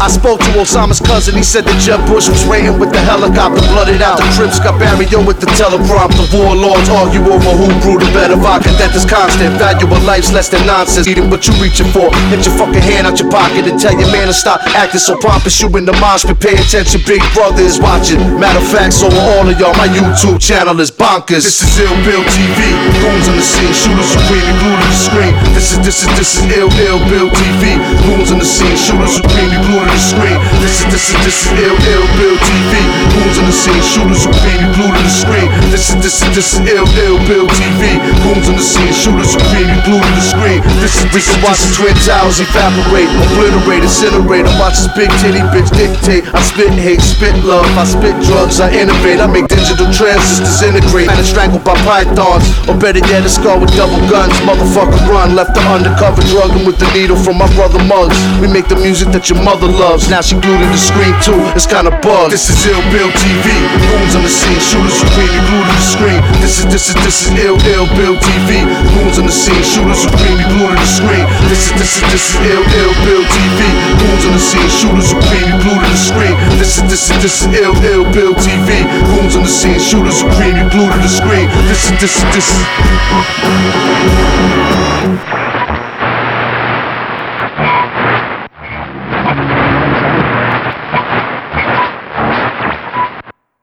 I spoke to Osama's cousin, he said that Jeb Bush was waiting with the helicopter, blooded out. The Crips got Barrio with the teleprompter. Warlords argue over who brewed the better vodka. Death is constant, value of life's less than nonsense. Eating what you reaching for, hit your fucking hand out your pocket and tell your man to stop acting so pompous. You in the mosh pit, pay attention, Big Brother is watching. Matter of fact, so all of y'all, my YouTube channel is bonkers. This is Ill Bill TV, goons on the scene, shooters supreme, glued to the screen. This is Ill Bill TV, goons on the scene, shooters supreme, glued to the screen. This is Ill Bill TV, goons on the scene, shooters supreme, glued to the screen. This is Ill Bill TV, goons on the scene, shooters supreme, glued to the screen. We can watch the Twin Towers evaporate, obliterate, incinerate. I watch this big titty bitch dictate. I spit hate, spit love, I spit drugs, I innovate. I make digital transits disintegrate. Man, strangled by pythons, or better yet, a skull with double guns. Motherfucker run, left the undercover drugging with the needle from my brother Muggs. We make the music that your mother loves. Now she glued to the screen too, it's kinda bugged. This is Ill Bill TV, goons on the scene, shooters supreme, glued to the screen. This is Ill Bill TV, goons on the scene, shooters supreme, glued to the screen. This is Ill Bill TV, goons on the scene, shooters supreme, glued to the screen. This is Ill Bill TV, goons on the scene, shooters supreme, glued to the screen. This is